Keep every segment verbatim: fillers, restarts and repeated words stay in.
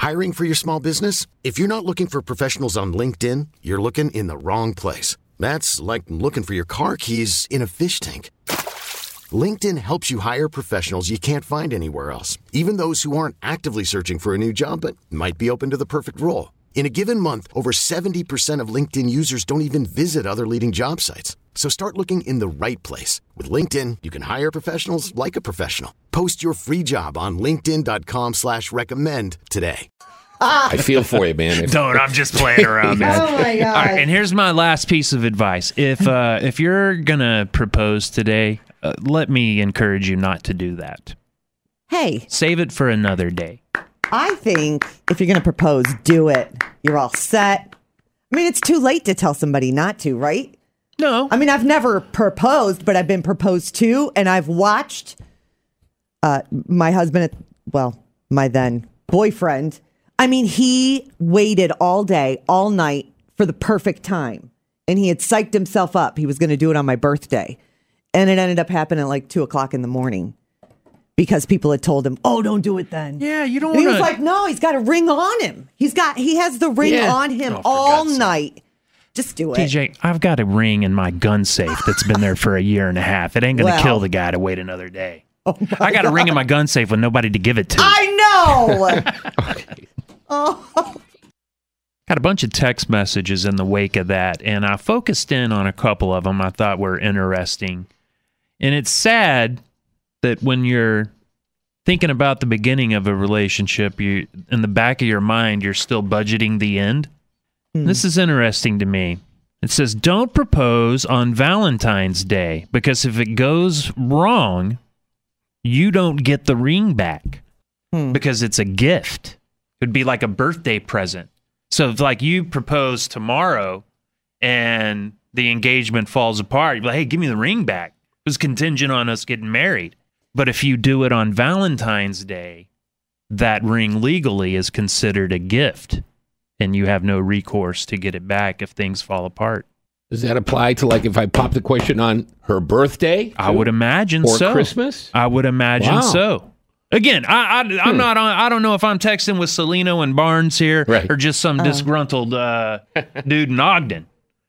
Hiring for your small business? If you're not looking for professionals on LinkedIn, you're looking in the wrong place. That's like looking for your car keys in a fish tank. LinkedIn helps you hire professionals you can't find anywhere else, even those who aren't actively searching for a new job but might be open to the perfect role. In a given month, over seventy percent of LinkedIn users don't even visit other leading job sites. So start looking in the right place. With LinkedIn, you can hire professionals like a professional. Post your free job on linkedin.com slash recommend today. I feel for you, man. Don't, I'm just playing around, man. Oh, my God. All right, and here's my last piece of advice. If uh, if you're going to propose today, uh, let me encourage you not to do that. Hey, Save it for another day. I think if you're going to propose, do it. You're all set. I mean, it's too late to tell somebody not to, right? No. I mean, I've never proposed, but I've been proposed to, and I've watched uh, my husband, well, my then boyfriend. I mean, he waited all day, all night for the perfect time, and he had psyched himself up. He was going to do it on my birthday, and it ended up happening at like two o'clock in the morning because people had told him, "Oh, don't do it then." Yeah, you don't And he want was to. like, "No, he's got a ring on him. He's got, he has the ring Yeah. on him Oh, for all God's sake. night. Just do it." T J, I've got a ring in my gun safe that's been there for a year and a half. It ain't going to Well. kill the guy to wait another day. I got a ring in my gun safe with nobody to give it to. I know. Oh. Got a bunch of text messages in the wake of that, and I focused in on a couple of them I thought were interesting. And it's sad that when you're thinking about the beginning of a relationship, you in the back of your mind, you're still budgeting the end. Hmm. This is interesting to me. It says, don't propose on Valentine's Day, because if it goes wrong, you don't get the ring back Hmm. because it's a gift. It would be like a birthday present. So if like you propose tomorrow and the engagement falls apart, you're like, hey, give me the ring back. It was contingent on us getting married. But if you do it on Valentine's Day, that ring legally is considered a gift, and you have no recourse to get it back if things fall apart. Does that apply to, like, if I pop the question on her birthday? I would imagine or so. Christmas? I would imagine Wow. so. Again, I, I, I'm Hmm. not on. I don't know if I'm texting with Celino and Barnes here, Right. or just some disgruntled uh, dude in Ogden.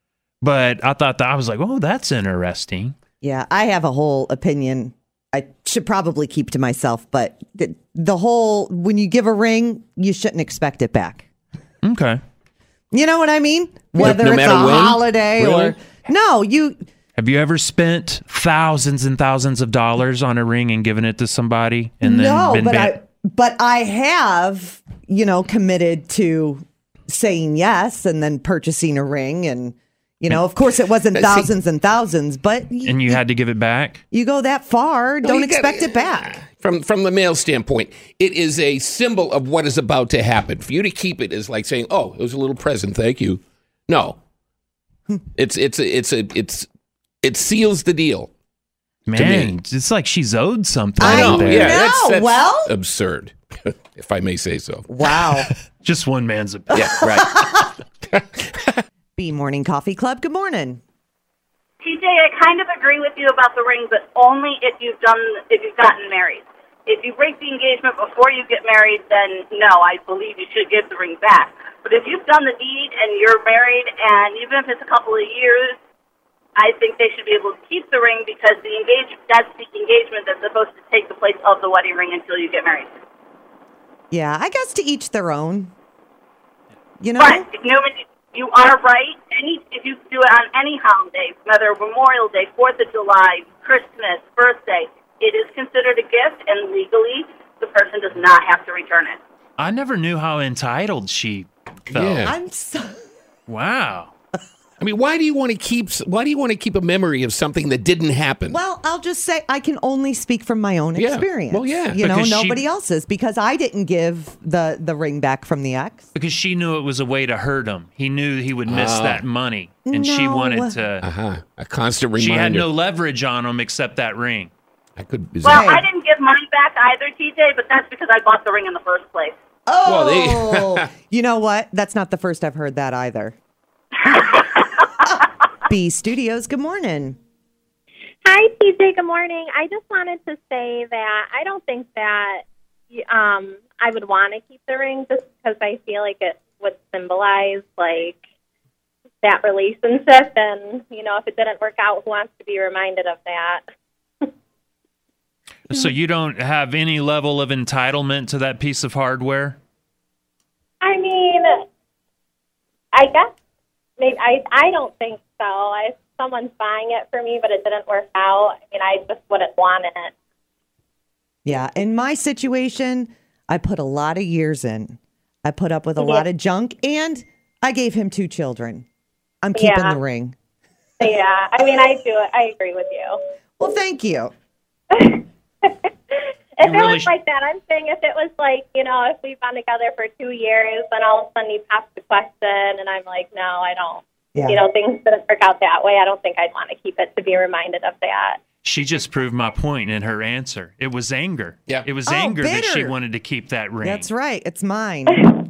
But I thought that I was like, oh, that's interesting. Yeah, I have a whole opinion. I should probably keep to myself, but the, the whole, when you give a ring, you shouldn't expect it back. Okay. You know what I mean? Whether no it's matter a when? holiday Really? or no, you. Have you ever spent thousands and thousands of dollars on a ring and given it to somebody and then No, been but ban- I but I have, you know, committed to saying yes and then purchasing a ring, and you know, of course, it wasn't See- thousands and thousands, but y- and you had to give it back? you go that far, don't you gotta- expect it back. From from the male standpoint, it is a symbol of what is about to happen. For you to keep it is like saying, "Oh, it was a little present, thank you." No, it's it's a, it's a it's it seals the deal. Man, me. it's like she's owed something. I right know, there. yeah, No, that's, that's well- absurd, if I may say so. Wow. Just one man's opinion. Yeah, right. B Morning Coffee Club. Good morning. T J, I kind of agree with you about the ring, but only if you've done if you've gotten married. If you break the engagement before you get married, then no, I believe you should give the ring back. But if you've done the deed and you're married, and even if it's a couple of years, I think they should be able to keep the ring, because the engage that's the engagement that's supposed to take the place of the wedding ring until you get married. Yeah, I guess to each their own. You know? But you know, you are right. Any if you do it on any holiday, whether Memorial Day, Fourth of July, Christmas, birthday, it is considered a gift, and legally, the person does not have to return it. I never knew how entitled she felt. Yeah. I'm so. Wow. I mean, why do you want to keep why do you want to keep a memory of something that didn't happen? Well, I'll just say I can only speak from my own Yeah. experience. Well, yeah. You know, Because she- nobody else's, because I didn't give the, the ring back from the ex. Because she knew it was a way to hurt him. He knew he would miss Oh. that money. And she No. wanted to. uh-huh. A constant reminder. She had no leverage on him except that ring. I could. Is Well, that- I didn't give money back either, T J, but that's because I bought the ring in the first place. Well, Oh, they- you know what? That's not the first I've heard that either. B Studios, good morning. Hi, T J. Good morning. I just wanted to say that I don't think that um, I would want to keep the ring just because I feel like it would symbolize like that relationship, and you know, if it didn't work out, who wants to be reminded of that? So you don't have any level of entitlement to that piece of hardware? I mean, I guess maybe I I don't think so. I, if someone's buying it for me, but it didn't work out, I mean, I just wouldn't want it. Yeah, in my situation, I put a lot of years in. I put up with a lot of junk, and I gave him two children. I'm keeping Yeah. the ring. Yeah, I mean, I do it. I agree with you. Well, thank you. If You it really was sh- like that, I'm saying if it was like, you know, if we've been together for two years, then all of a sudden you pass the question, and I'm like, no, I don't. Yeah. You know, things didn't work out that way. I don't think I'd want to keep it to be reminded of that. She just proved my point in her answer. It was anger. Yeah. It was Oh, anger that she bitter. wanted to keep that ring. That's right. It's mine.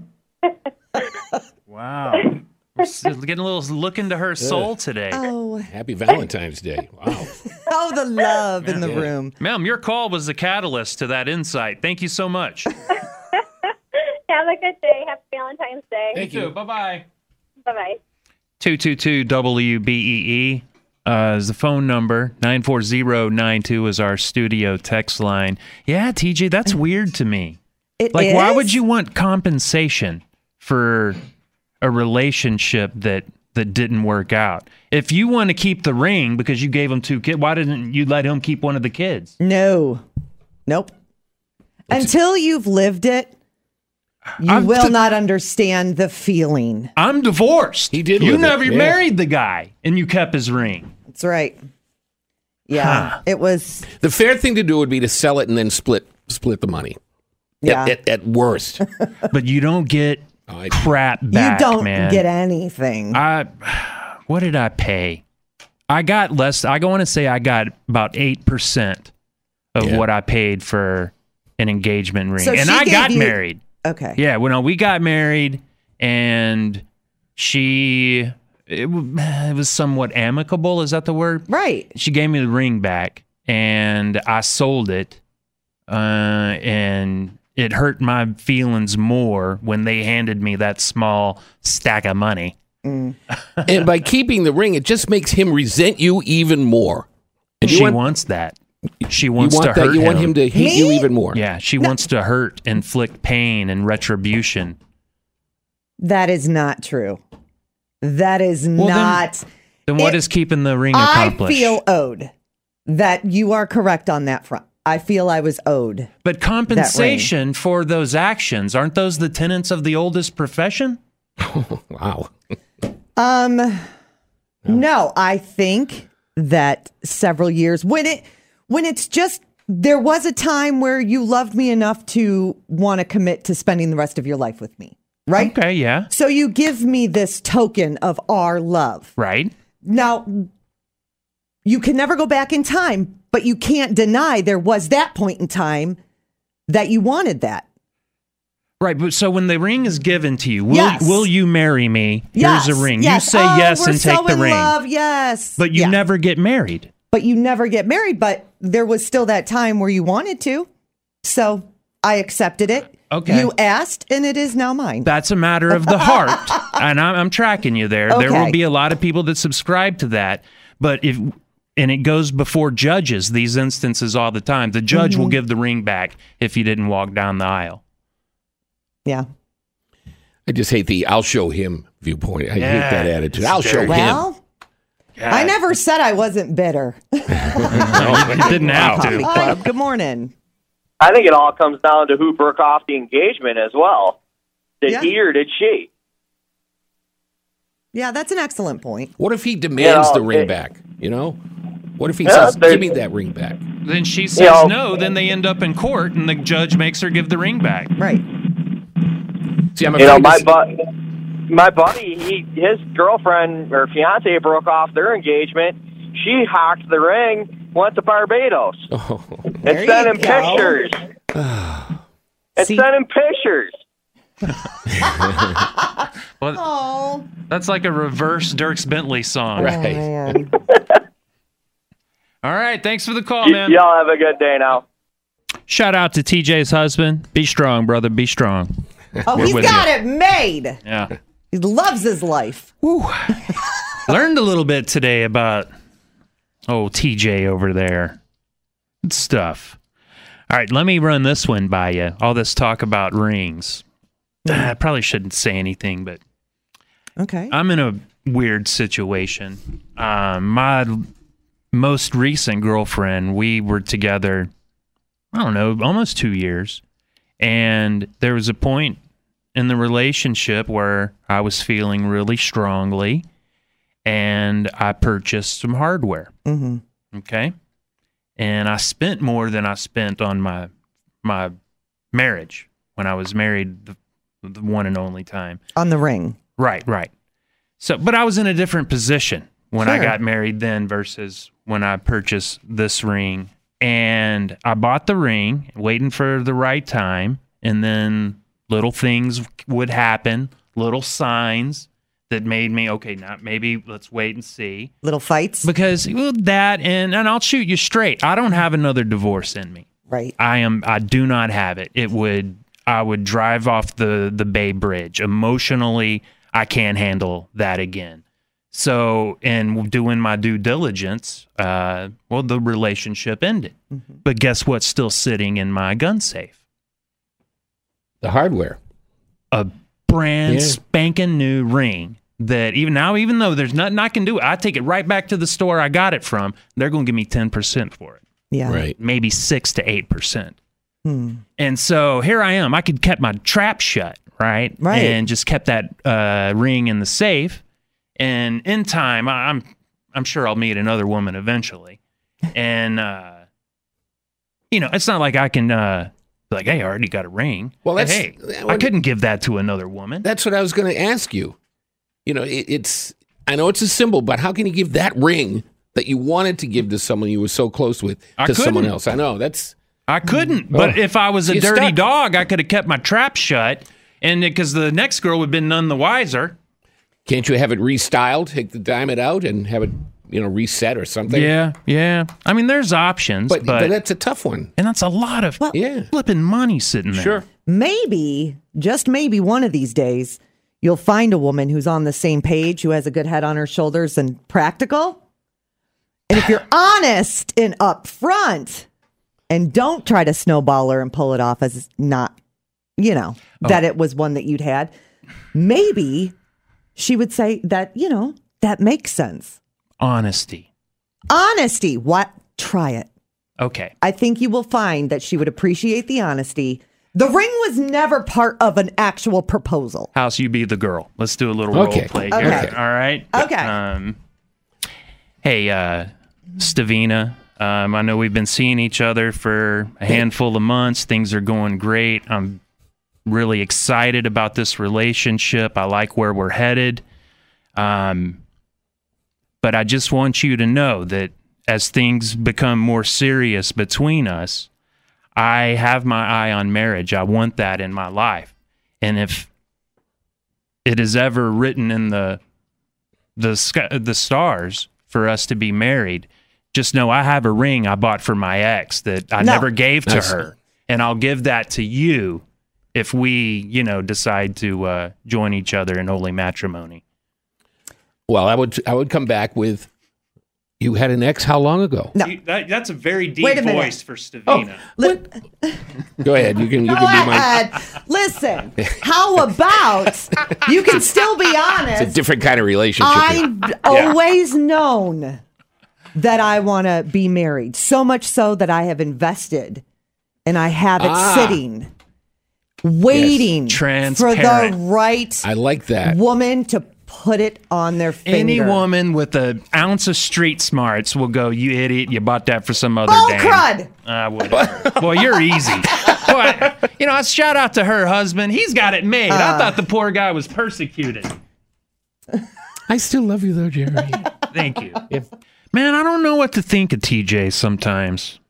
Wow. We're s- getting a little look into her soul today. Oh, Happy Valentine's Day. Wow. oh, the love in the Yeah. room. Ma'am, your call was the catalyst to that insight. Thank you so much. Have a good day. Happy Valentine's Day. Thank you. Bye-bye. Bye-bye. two two two W B E E uh, is the phone number. nine four zero nine two is our studio text line. Yeah, T J, that's weird to me. It Like, why is? would you want compensation for a relationship that that didn't work out? If you want to keep the ring because you gave him two kids, why didn't you let him keep one of the kids? No. Nope. Until you've lived it, you I'm will t- not understand the feeling. I'm divorced. He did You live it, never yeah. married the guy, and you kept his ring. That's right. Yeah. Huh. It was, The fair thing to do would be to sell it and then split split the money. yeah. At, at, at worst. But you don't get I- crap you back, don't man. get anything. I, what did I pay? I got less. I want to say I got about eight percent of Yeah. what I paid for an engagement ring, So and she I gave got you- married. Okay. Yeah, well, no, we got married, and she it, w- it was somewhat amicable. Is that the word? Right. She gave me the ring back, and I sold it, uh, and it hurt my feelings more when they handed me that small stack of money. And by keeping the ring, it just makes him resent you even more. And you She want, wants that. She you wants want to that. hurt You want him. him to hate you Me? even more. Yeah, she wants to hurt, inflict pain, and retribution. That is not true. That is then not. Then what It- is keeping the ring I accomplished? feel owed. That you are correct on that front. I feel I was owed. but compensation for those actions, aren't those the tenets of the oldest profession? Wow. Um, no, I think that several years when it when it's just there was a time where you loved me enough to want to commit to spending the rest of your life with me, right? Okay, yeah, So you give me this token of our love. right. Now, you can never go back in time, but you can't deny there was that point in time that you wanted that. Right, but so when the ring is given to you, will, Yes. will you marry me? Yes, Here's a ring. yes. You say Oh, yes we're and take so the in ring. Love, yes. But you Yeah. never get married. But you never get married. But there was still that time where you wanted to, so I accepted it. Okay. You asked, and it is now mine. That's a matter of the heart. And I'm, I'm tracking you there. There will Okay. be a lot of people that subscribe to that. But if, and it goes before judges, these instances all the time. The judge Mm-hmm. will give the ring back if you didn't walk down the aisle. Yeah. I just hate the I'll show him viewpoint. I hate Yeah, that attitude. it's I'll show him. Well, I never said I wasn't bitter. You didn't have Coffee to. Club. Good morning. I think it all comes down to who broke off the engagement as well. Did Yeah. he or did she? Yeah, that's an excellent point. What if he demands You know, the ring it- back? You know? What if he Yeah, says, they- give me that ring back? Then she says You know- no, then they end up in court, and the judge makes her give the ring back. Right. See, I'm You know, afraid my to- bu- my buddy, he his girlfriend or fiance broke off their engagement. She hocked the ring, went to Barbados, Oh, and There sent you him go. pictures. and See- sent him pictures. Well, Oh, that's like a reverse Dirks Bentley song. Right. man. All right, thanks for the call, man. Y'all have a good day now. shout out to T J's husband. Be strong, brother. Be strong. Oh, We're he's with got you. it made. Yeah. He loves his life. Learned a little bit today about oh T J over there. Good stuff. All right, let me run this one by you. All this talk about rings. I probably shouldn't say anything, but Okay. I'm in a weird situation. Um, my most recent girlfriend, we were together, I don't know, almost two years. And there was a point in the relationship where I was feeling really strongly, and I purchased some hardware. Mm-hmm. Okay? And I spent more than I spent on my my marriage when I was married the, the one and only time. On the ring. Right, right. So, but I was in a different position when I Sure. got married then versus when I purchased this ring. And I bought the ring, waiting for the right time, and then little things would happen, little signs that made me, okay, now maybe let's wait and see. Little fights. Because well, that, and, and I'll shoot you straight. I don't have another divorce in me. Right. I am. I do not have it. It would. I would drive off the the Bay Bridge. Emotionally, I can't handle that again. So, in doing my due diligence, uh, well, the relationship ended. Mm-hmm. But guess what's still sitting in my gun safe? The hardware. A brand Yeah. spanking new ring. That even now, even though there's nothing I can do, I take it right back to the store I got it from. They're going to give me ten percent for it. Yeah. Right. Maybe six to eight percent. Hmm. And so here I am. I could kept my trap shut, right? Right. And just kept that uh, ring in the safe. And in time, I- I'm I'm sure I'll meet another woman eventually. And uh, you know, it's not like I can uh, be like, hey, I already got a ring. Well, that's- hey, well, I couldn't give that to another woman. That's what I was going to ask you. You know, it, it's, I know it's a symbol, but how can you give that ring that you wanted to give to someone you were so close with I to someone couldn't. else? I know that's, I couldn't. But Oh. if I was a You're dirty stuck. dog, I could have kept my trap shut. And because the next girl would have been none the wiser. can't you have it restyled, take the diamond out and have it, you know, reset or something? Yeah, yeah. I mean, there's options, But, but, but that's a tough one. and that's a lot of Yeah. flipping money sitting there. Sure. Maybe, just maybe one of these days, you'll find a woman who's on the same page, who has a good head on her shoulders and practical. And if you're honest and upfront and don't try to snowball her and pull it off as not, you know, that it was one that you'd had, maybe she would say that, you know, that makes sense. Honesty. Honesty. What? Try it. Okay. I think you will find that she would appreciate the honesty. The ring was never part of an actual proposal. House, you be the girl. Let's do a little role Okay. play here. Okay. All right. Okay. Um, hey, uh, Stavina. Um, I know we've been seeing each other for a handful of months. Things are going great. I'm really excited about this relationship. I like where we're headed. Um, but I just want you to know that as things become more serious between us, I have my eye on marriage. I want that in my life. And if it is ever written in the the sky, the stars for us to be married, just know I have a ring I bought for my ex that I No. never gave to That's- her, and I'll give that to you if we, you know, decide to uh, join each other in holy matrimony. Well, I would I would come back with, you had an ex how long ago? No. You- that- that's a very deep Wait a minute. voice for Stavina. Li- Go ahead. You can you Go can be my. ahead. Listen, how about you can still be It's a honest? different kind of relationship. here. I've always known that I want to be married, so much so that I have invested and I have it Ah. sitting, waiting for the Transparent. right I like that. woman to put it on their finger. Any woman with an ounce of street smarts will go, you idiot, you bought that for some other Bull dame. crud. Uh, whatever. Boy, you're easy. Boy, you know, shout out to her husband. He's got it made. I thought the poor guy was persecuted. I still love you though, Jerry. Thank you. Man, I don't know what to think of T J sometimes.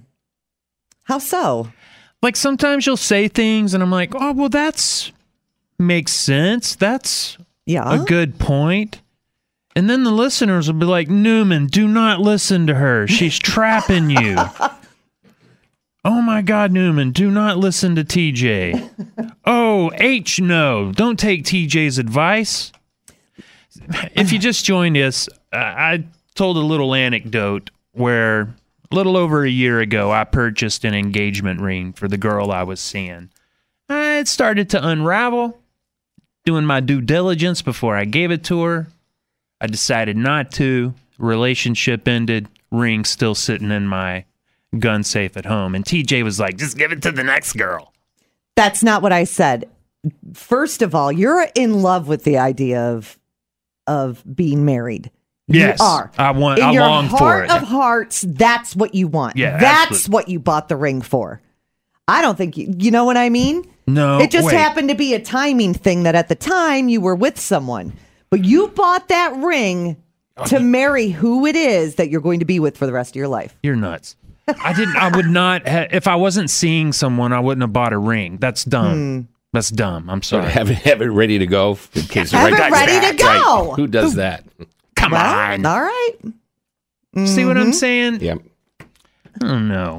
How so? Like sometimes you'll say things and I'm like, oh, well, that's makes sense. That's Yeah. a good point. And then the listeners will be like, Newman, do not listen to her. She's trapping you. Oh my God, Newman, do not listen to T J. Oh, H, no, don't take T J's advice. If you just joined us, uh, I told a little anecdote where a little over a year ago, I purchased an engagement ring for the girl I was seeing. I had started to unravel, doing my due diligence before I gave it to her. I decided not to. Relationship ended. Ring still sitting in my gun safe at home. And T J was like, just give it to the next girl. That's not what I said. First of all, you're in love with the idea of of being married. Yes, you are. I want. In I your long for heart it. of hearts, that's what you want. Yeah, that's absolutely. what you bought the ring for. I don't think you. You know what I mean? No, it just wait. happened to be a timing thing that at the time you were with someone, but you bought that ring to marry who it is that you're going to be with for the rest of your life. You're nuts. I didn't. I would not. Ha- if I wasn't seeing someone, I wouldn't have bought a ring. That's dumb. Hmm. That's dumb. I'm So sorry. have it, have it ready to go in case the Have right it guy's ready back. to go. Right. Who does that? Come Well, on. all right. See what I'm saying? Yep. Oh no.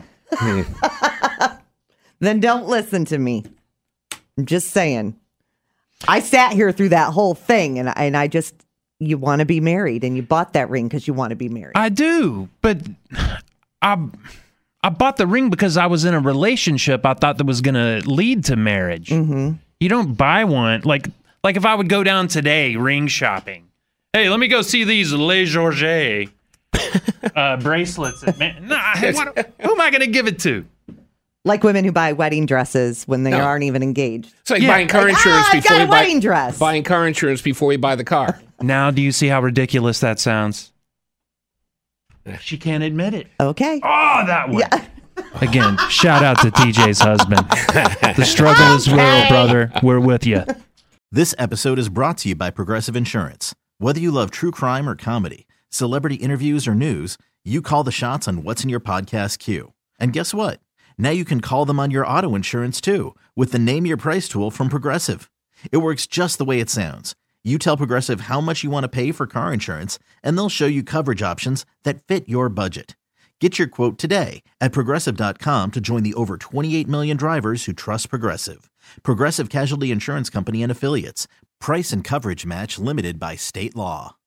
Then don't listen to me. I'm just saying. I sat here through that whole thing, and I, and I just, you want to be married, and you bought that ring because you want to be married. I do, but I I bought the ring because I was in a relationship I thought that was going to lead to marriage. Mm-hmm. You don't buy one like like if I would go down today ring shopping. Hey, let me go see these Le Georget uh, bracelets. At man, nah, what, who am I going to give it to? Like women who buy wedding dresses when they No. aren't even engaged. It's like Yeah. buying car Like, insurance ah, I've before got a you buy wedding dress. buying car insurance before you buy the car. Now, do you see how ridiculous that sounds? She can't admit it. Okay. Oh, that one. Yeah. Again, shout out to T J's husband. The struggle is real, Okay. brother. We're with you. This episode is brought to you by Progressive Insurance. Whether you love true crime or comedy, celebrity interviews or news, you call the shots on what's in your podcast queue. And guess what? Now you can call them on your auto insurance too with the Name Your Price tool from Progressive. It works just the way it sounds. You tell Progressive how much you want to pay for car insurance, and they'll show you coverage options that fit your budget. Get your quote today at Progressive dot com to join the over twenty-eight million drivers who trust Progressive. Progressive Casualty Insurance Company and Affiliates. Price and coverage match limited by state law.